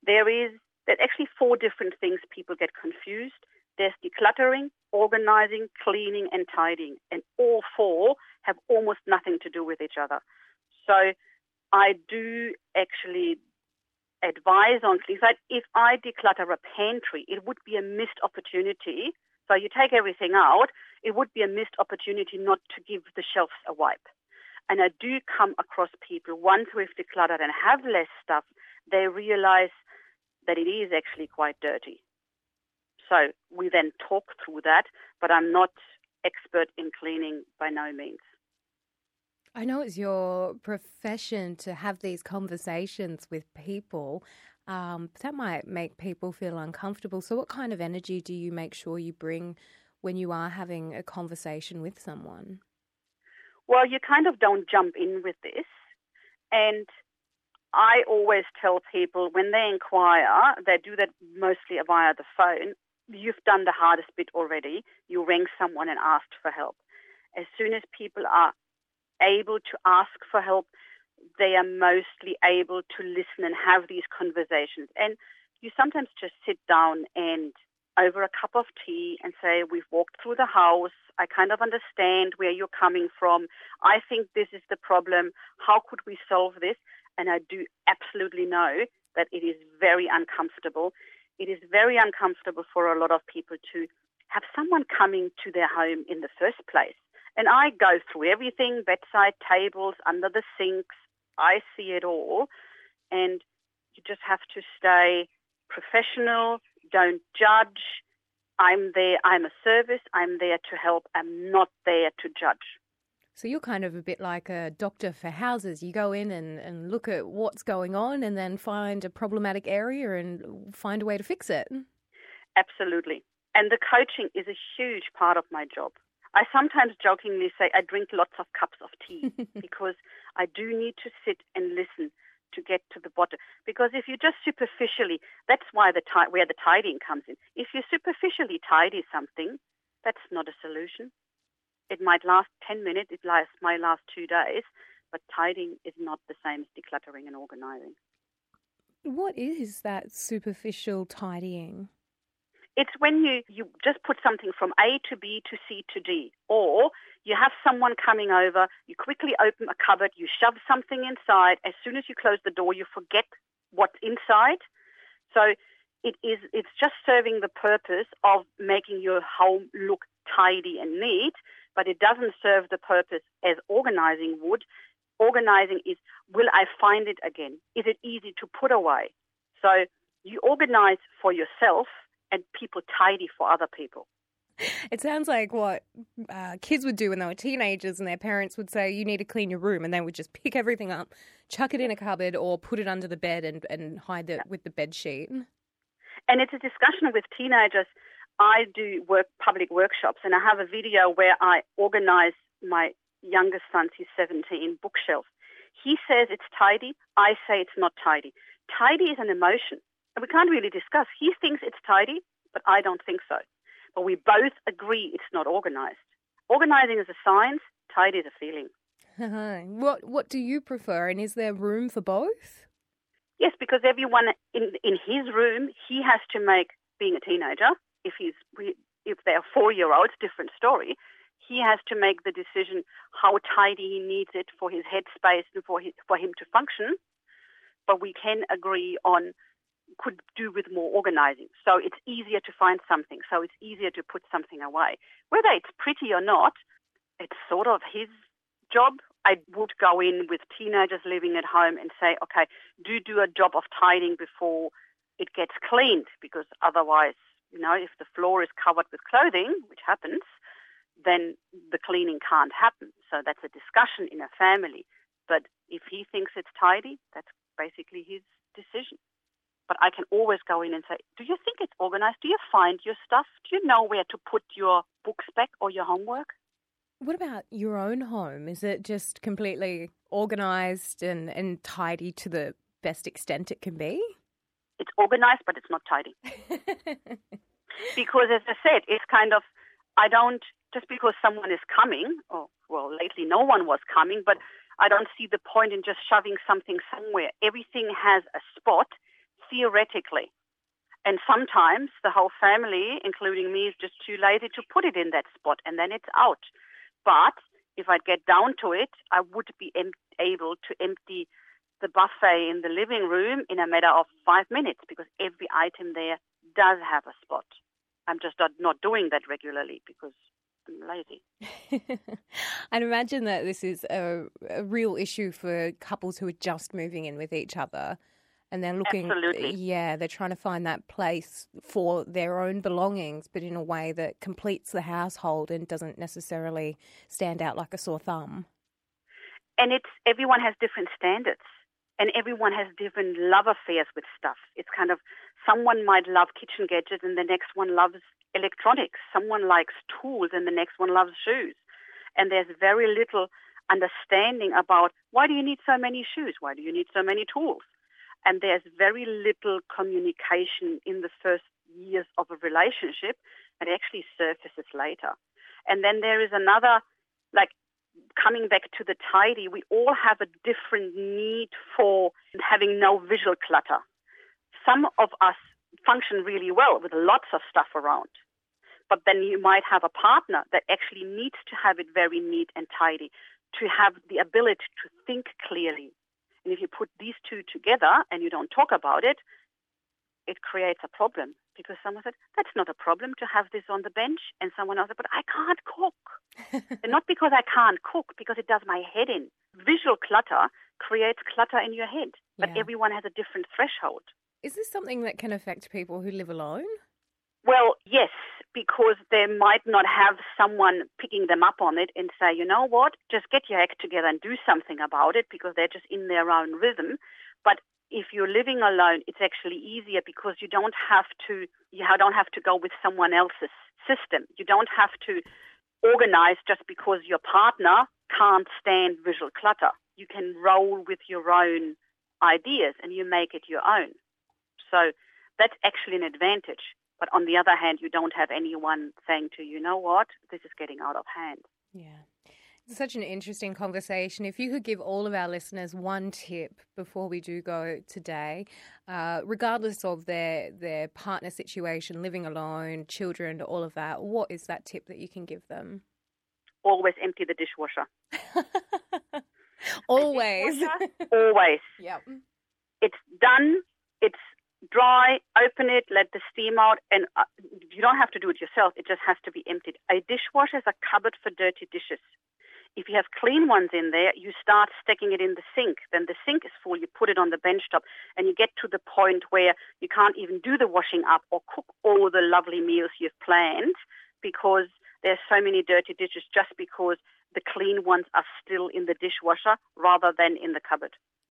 There's actually 4 different things people get confused. There's decluttering, organizing, cleaning, and tidying. And all 4 have almost nothing to do with each other. So I do actually advise on things like if I declutter a pantry, it would be a missed opportunity. So you take everything out, it would be a missed opportunity not to give the shelves a wipe. And I do come across people, once we've decluttered and have less stuff, they realize that it is actually quite dirty. So we then talk through that, but I'm not expert in cleaning by no means. I know it's your profession to have these conversations with people. That might make people feel uncomfortable. So what kind of energy do you make sure you bring when you are having a conversation with someone? Well, you kind of don't jump in with this. And I always tell people when they inquire, they do that mostly via the phone. You've done the hardest bit already. You rang someone and asked for help. As soon as people are able to ask for help, they are mostly able to listen and have these conversations. And you sometimes just sit down and over a cup of tea and say, we've walked through the house. I kind of understand where you're coming from. I think this is the problem. How could we solve this? And I do absolutely know that it is very uncomfortable. It is very uncomfortable for a lot of people to have someone coming to their home in the first place. And I go through everything, bedside tables, under the sinks. I see it all. And you just have to stay professional. Don't judge. I'm there. I'm a service. I'm there to help. I'm not there to judge. So you're kind of a bit like a doctor for houses. You go in and look at what's going on and then find a problematic area and find a way to fix it. Absolutely. And the coaching is a huge part of my job. I sometimes jokingly say I drink lots of cups of tea because I do need to sit and listen to get to the bottom. Because if you just superficially, that's why where the tidying comes in. If you superficially tidy something, that's not a solution. It might last 10 minutes, might last 2 days, but tidying is not the same as decluttering and organising. What is that superficial tidying? It's when you just put something from A to B to C to D, or you have someone coming over, you quickly open a cupboard, you shove something inside. As soon as you close the door, you forget what's inside. So it's just serving the purpose of making your home look tidy and neat, but it doesn't serve the purpose as organising would. Organising is, will I find it again? Is it easy to put away? So you organise for yourself and people tidy for other people. It sounds like what kids would do when they were teenagers and their parents would say, you need to clean your room, and they would just pick everything up, chuck it in a cupboard or put it under the bed and hide it with the bed sheet. And it's a discussion with teenagers. I do public workshops, and I have a video where I organise my youngest son, he's 17, bookshelf. He says it's tidy. I say it's not tidy. Tidy is an emotion. And we can't really discuss. He thinks it's tidy, but I don't think so. But we both agree it's not organised. Organising is a science, tidy is a feeling. What do you prefer, and is there room for both? Yes, because everyone in his room, he has to make, being a teenager, if they're 4-year-olds, different story, he has to make the decision how tidy he needs it for his headspace and for him to function. But we can agree on could do with more organising. So it's easier to find something. So it's easier to put something away. Whether it's pretty or not, it's sort of his job. I would go in with teenagers living at home and say, okay, do a job of tidying before it gets cleaned, because otherwise, if the floor is covered with clothing, which happens, then the cleaning can't happen. So that's a discussion in a family. But if he thinks it's tidy, that's basically his decision. But I can always go in and say, do you think it's organised? Do you find your stuff? Do you know where to put your books back or your homework? What about your own home? Is it just completely organised and tidy to the best extent it can be? It's organised, but it's not tidy. Because, as I said, it's kind of, just because someone is coming, lately no one was coming, but I don't see the point in just shoving something somewhere. Everything has a spot. theoretically. And sometimes the whole family, including me, is just too lazy to put it in that spot, and then it's out. But if I get down to it, I would be able to empty the buffet in the living room in a matter of 5 minutes, because every item there does have a spot. I'm just not doing that regularly because I'm lazy. I'd imagine that this is a real issue for couples who are just moving in with each other. And they're looking, Absolutely. Yeah, they're trying to find that place for their own belongings, but in a way that completes the household and doesn't necessarily stand out like a sore thumb. And everyone has different standards, and everyone has different love affairs with stuff. It's kind of, someone might love kitchen gadgets and the next one loves electronics. Someone likes tools and the next one loves shoes. And there's very little understanding about, why do you need so many shoes? Why do you need so many tools? And there's very little communication in the first years of a relationship, and it actually surfaces later. And then there is another, like, coming back to the tidy, we all have a different need for having no visual clutter. Some of us function really well with lots of stuff around. But then you might have a partner that actually needs to have it very neat and tidy, to have the ability to think clearly. And if you put these two together and you don't talk about it, it creates a problem, because someone said, that's not a problem to have this on the bench. And someone else said, but I can't cook. And not because I can't cook, because it does my head in. Visual clutter creates clutter in your head, but everyone has a different threshold. Is this something that can affect people who live alone? Well, yes, because they might not have someone picking them up on it and say, you know what, just get your act together and do something about it, because they're just in their own rhythm. But if you're living alone, it's actually easier, because you don't have to go with someone else's system. You don't have to organize just because your partner can't stand visual clutter. You can roll with your own ideas and you make it your own. So that's actually an advantage. But on the other hand, you don't have anyone saying to you, know what, this is getting out of hand. Yeah. It's such an interesting conversation. If you could give all of our listeners one tip before we do go today, regardless of their partner situation, living alone, children, all of that, what is that tip that you can give them? Always empty the dishwasher. Always. Always. Yep. It's done. It's dry. Open it. Let the steam out. And you don't have to do it yourself. It just has to be emptied. A dishwasher is a cupboard for dirty dishes. If you have clean ones in there, you start sticking it in the sink. Then the sink is full. You put it on the bench top, and you get to the point where you can't even do the washing up or cook all the lovely meals you've planned, because there's so many dirty dishes, just because the clean ones are still in the dishwasher rather than in the cupboard.